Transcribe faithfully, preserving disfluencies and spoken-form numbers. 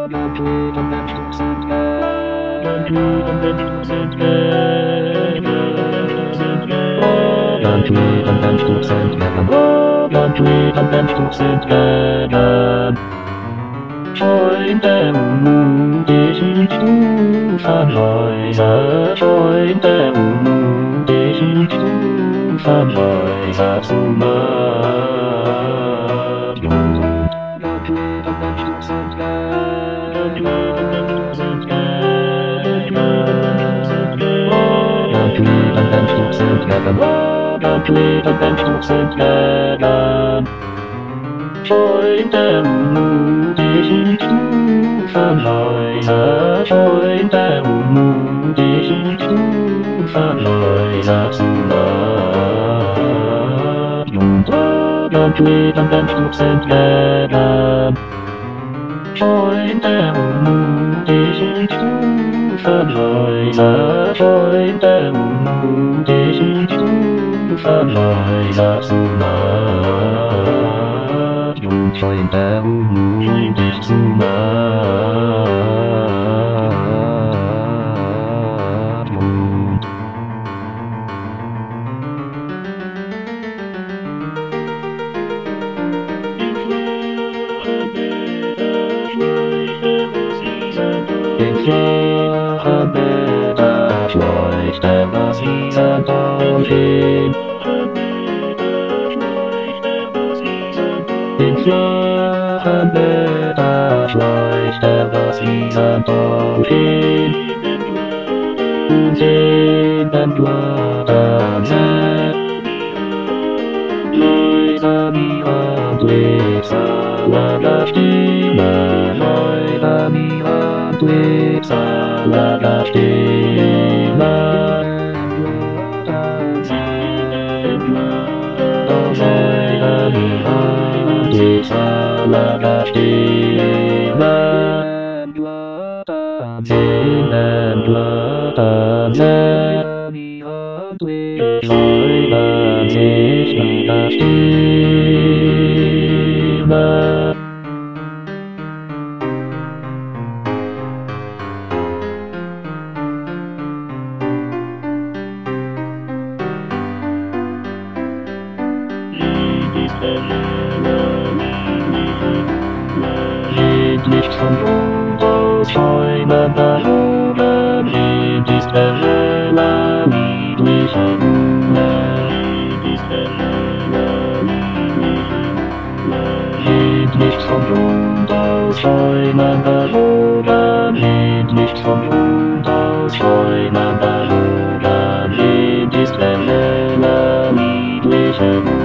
Glück und dein Stück sind Glück und dein Stück sind Glück und dein Stück sind Glück und dein Stück sind Glück. Freunde unmutigen Stufenhäuser, Freunde unmutigen Stufenhäuser zum Abjugend. Glück und dein Stück sind Glück und dein Stück sind Glück und dein Stück sind Glück und dein Stück sind Glück. Freunde unmutigen Stufenhäuser, Freunde unmutigen Stufenhäuser zum Abjugend. Glück und dein Stück sind Glück. Freunde unmutigen Stufenhäuser, Freunde unmutigen Stufenhäuser zum Abjugend. Freunde unmutig zum Abjugend. In flachen Bäder schleicht der Wasserturm hin. In flachen Bäder schleicht der Wasserturm hin. Und in den Blättern sät leise mir Glitzer Stimme, leise mir Glitzer Stimme. Leise mir Glitzer Stimme. In den Blättern säumen sich meine Stimme. Licht von Rudolf schäumender Ruhe, Lied ist heller, niedliche Ruhe. Lied nicht von Rudolf schäumender Ruhe, Lied nicht von Rudolf schäumender Ruhe, Lied ist heller, niedliche Ruhe.